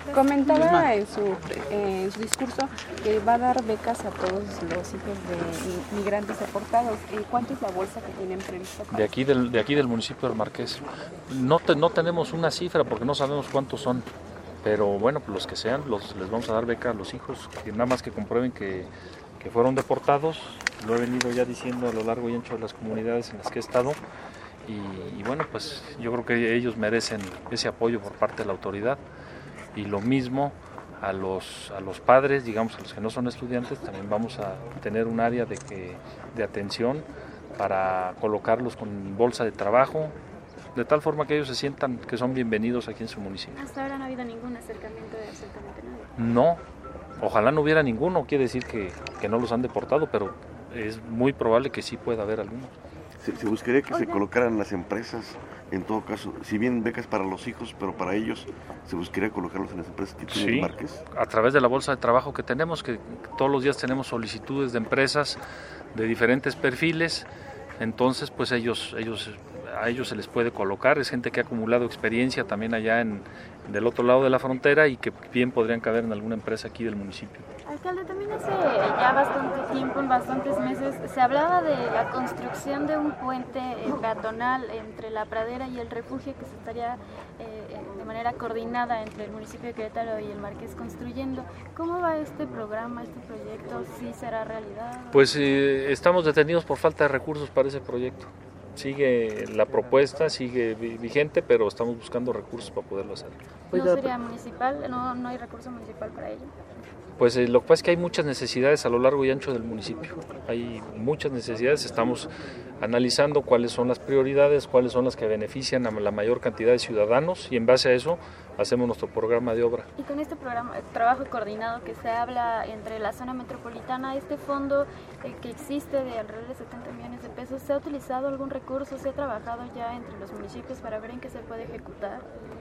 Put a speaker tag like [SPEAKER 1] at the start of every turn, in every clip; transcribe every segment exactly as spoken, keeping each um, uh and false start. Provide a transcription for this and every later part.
[SPEAKER 1] Comentaba en su, eh, en su discurso que va a dar becas a todos los hijos de migrantes deportados. ¿Cuánto es la bolsa que tienen prevista?
[SPEAKER 2] De aquí del, de aquí del municipio del Marqués. No, te, no tenemos una cifra porque no sabemos cuántos son, pero bueno, pues los que sean, los, les vamos a dar beca a los hijos, que nada más que comprueben que, que fueron deportados. Lo he venido ya diciendo a lo largo y ancho de las comunidades en las que he estado. Y, y bueno, pues yo creo que ellos merecen ese apoyo por parte de la autoridad. Y lo mismo a los, a los padres, digamos a los que no son estudiantes, también vamos a tener un área de, que, de atención para colocarlos con bolsa de trabajo, de tal forma que ellos se sientan que son bienvenidos aquí en su municipio.
[SPEAKER 3] Hasta ahora no ha habido ningún acercamiento de absolutamente nadie.
[SPEAKER 2] No, ojalá no hubiera ninguno, quiere decir que, que no los han deportado, pero es muy probable que sí pueda haber algunos.
[SPEAKER 4] Se, se buscaría que se colocaran las empresas, en todo caso, si bien becas para los hijos, pero para ellos, se buscaría colocarlos en las empresas que tienen
[SPEAKER 2] Sí,
[SPEAKER 4] Marqués.
[SPEAKER 2] A través de la bolsa de trabajo que tenemos, que todos los días tenemos solicitudes de empresas de diferentes perfiles, entonces pues ellos, ellos, a ellos se les puede colocar, es gente que ha acumulado experiencia también allá en, del otro lado de la frontera y que bien podrían caber en alguna empresa aquí del municipio.
[SPEAKER 3] Alcalde, también hace ya bastante tiempo, en bastantes meses, se hablaba de la construcción de un puente peatonal entre la pradera y el refugio que se estaría eh, de manera coordinada entre el municipio de Querétaro y el Marqués construyendo. ¿Cómo va este programa, este proyecto? ¿Sí será realidad?
[SPEAKER 2] Pues eh, estamos detenidos por falta de recursos para ese proyecto. Sigue la propuesta, sigue vigente, pero estamos buscando recursos para poderlo hacer.
[SPEAKER 3] ¿No sería municipal? ¿No, no hay recurso municipal para ello?
[SPEAKER 2] Pues eh, lo que pasa es que hay muchas necesidades a lo largo y ancho del municipio. Hay muchas necesidades, estamos analizando cuáles son las prioridades, cuáles son las que benefician a la mayor cantidad de ciudadanos y en base a eso hacemos nuestro programa de obra.
[SPEAKER 3] Y con este programa, trabajo coordinado que se habla entre la zona metropolitana, este fondo eh, que existe de alrededor de setenta millones de pesos, ¿se ha utilizado algún recurso? ¿Se ha trabajado ya entre los municipios para ver en qué se puede ejecutar?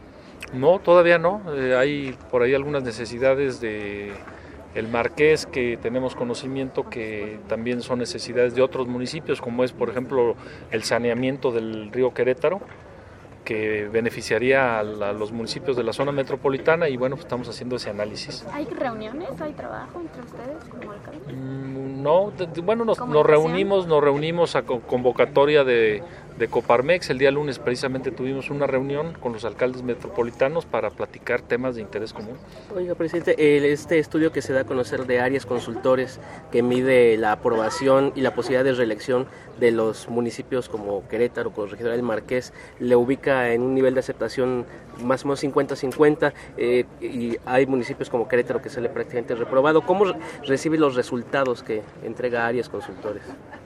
[SPEAKER 2] No, todavía no. Eh, hay por ahí algunas necesidades de el Marqués que tenemos conocimiento que también son necesidades de otros municipios, como es por ejemplo el saneamiento del río Querétaro, que beneficiaría a, la, a los municipios de la zona metropolitana y bueno, pues estamos haciendo ese análisis.
[SPEAKER 3] ¿Hay reuniones, hay trabajo entre ustedes como alcalde?
[SPEAKER 2] Mm, no, de, de, bueno, nos, nos reunimos, nos reunimos a convocatoria de, de Coparmex. El día lunes precisamente tuvimos una reunión con los alcaldes metropolitanos para platicar temas de interés común.
[SPEAKER 5] Oiga, presidente, este estudio que se da a conocer de áreas consultores que mide la aprobación y la posibilidad de reelección de los municipios como Querétaro, Corregidora del Marqués, le ubica en un nivel de aceptación más o menos cincuenta cincuenta eh, y hay municipios como Querétaro que sale prácticamente reprobado. ¿Cómo recibe los resultados que entrega áreas consultores?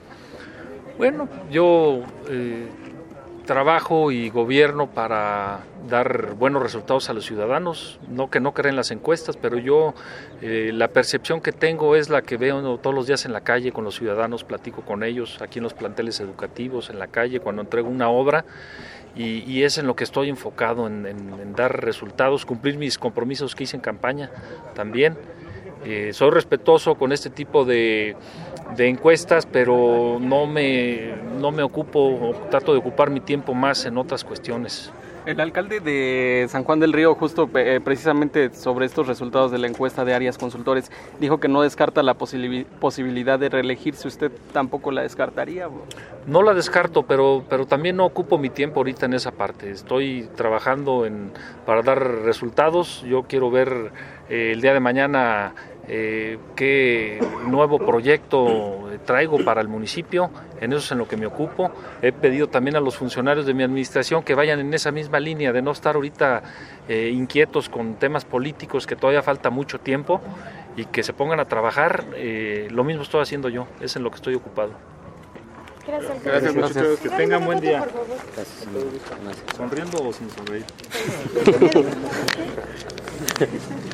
[SPEAKER 2] Bueno, yo eh, trabajo y gobierno para dar buenos resultados a los ciudadanos, no que no creen las encuestas, pero yo eh, la percepción que tengo es la que veo todos los días en la calle con los ciudadanos, platico con ellos aquí en los planteles educativos, en la calle, cuando entrego una obra y, y es en lo que estoy enfocado, en, en, en dar resultados, cumplir mis compromisos que hice en campaña también. Eh, soy respetuoso con este tipo de, de encuestas, pero no me, no me ocupo, trato de ocupar mi tiempo más en otras cuestiones.
[SPEAKER 6] El alcalde de San Juan del Río, justo eh, precisamente sobre estos resultados de la encuesta de áreas consultores, dijo que no descarta la posibil- posibilidad de reelegirse. ¿Usted tampoco la descartaría?
[SPEAKER 2] No la descarto, pero, pero también no ocupo mi tiempo ahorita en esa parte. Estoy trabajando en, para dar resultados. Yo quiero ver eh, el día de mañana eh, qué nuevo proyecto traigo para el municipio. En eso es en lo que me ocupo. He pedido también a los funcionarios de mi administración que vayan en esa misma línea, de no estar ahorita eh, inquietos con temas políticos, que todavía falta mucho tiempo, y que se pongan a trabajar. Eh, lo mismo estoy haciendo yo, es en lo que estoy ocupado.
[SPEAKER 3] Gracias,
[SPEAKER 2] Gracias, muchachos. Que tengan buen día.
[SPEAKER 5] Gracias.
[SPEAKER 2] ¿Sonriendo o sin sonreír?